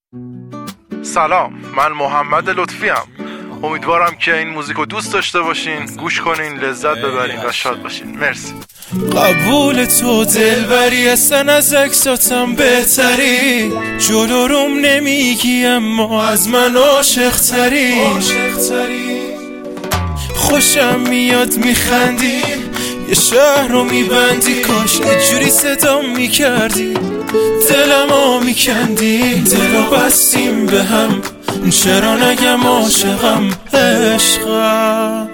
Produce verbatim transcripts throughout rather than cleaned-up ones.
سلام، من محمد لطفی ام. امیدوارم که این موزیک رو دوست داشته باشین، گوش کنین، لذت ببرین و شاد باشین. مرسی. قبول تو دلبری اصلا از اکساتم بهتری، جلو روم نمیگی اما از من عاشق تری. خوشم میاد میخندی، یه شهر رو میبندی، کاش یه جوری صدام میکردی، دلم ها میکندی. دلو بستیم به هم، چرا نگم عاشقم عشقم.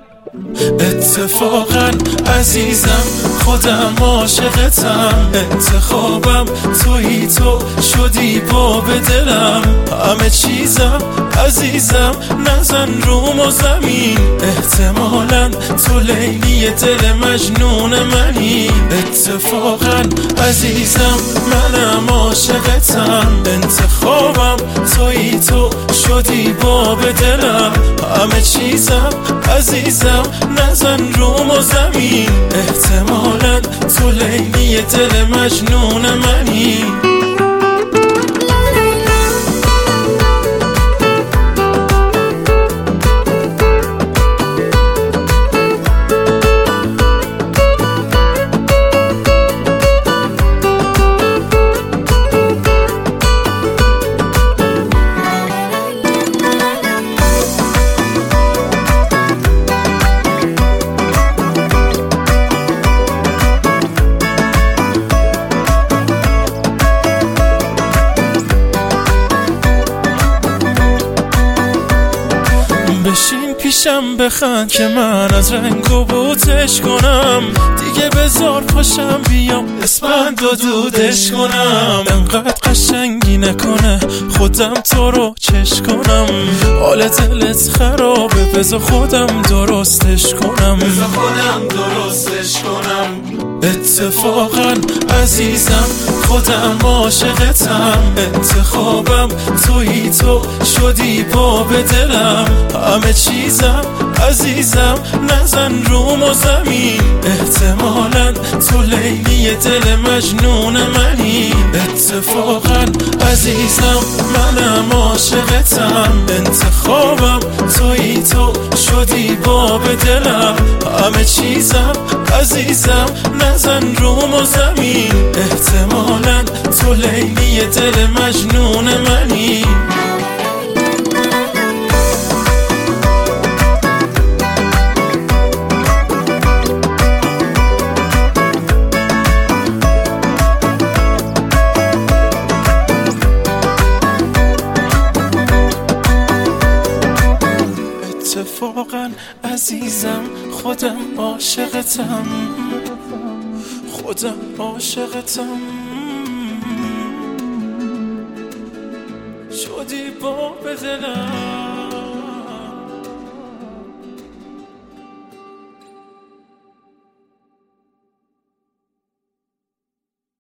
اتفاقا عزیزم خودم عاشقتم، انتخابم تویی، تو شدی باب دلم. همه چیزم عزیزم نزن روم و زمین، احتمالاً تو لیلی دل مجنون منی. اتفاقا عزیزم منم عاشقتم، انتخابم تویی، تو شدی باب دلم. همه چیزم عزیزم نزن روم و زمین، احتمالاً تو لیلی دل مجنون منی. بشین پیشم بخند که من از رنگ و بوتش کنم، دیگه بذار پاشم بیام اسپند و دودش کنم. انقدر قشنگی نکنه خودم تو رو چش کنم، حال دلت خرابه بذار خودم درستش کنم، بذار خودم درستش کنم. اتفاقا عزیزم خودم عاشقتم، انتخابم تویی، تو شدی باب دلم. همه چیزم عزیزم نزن روم و زمین، احتمالاً تو لیلی دل مجنون منی. اتفاقا عزیزم منم عاشقتم، انتخابم تویی، تو شدی باب دلم. همه چیزم عزیزم نزن روم و زمین، احتمالاً تو لیلی دل مجنون منی. اتفاقا عزیزم خودم عاشقتم، خودم عاشقتم، شدی باب دلم.